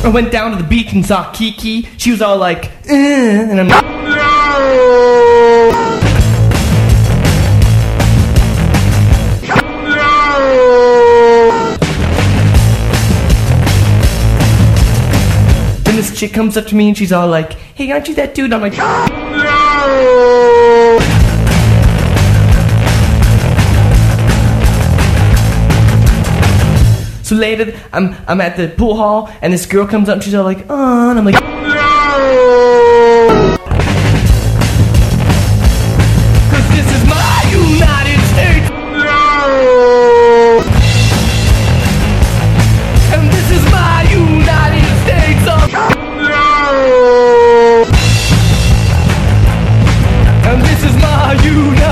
I went down to the beach and saw Kiki. She was all like, and I'm like, Then this chick comes up to me and she's all like, hey, aren't you that dude? I'm like, So later, I'm at the pool hall, and this girl comes up and she's all like, oh, and I'm like, cause this is my United States, and this is my United States of, and this is my United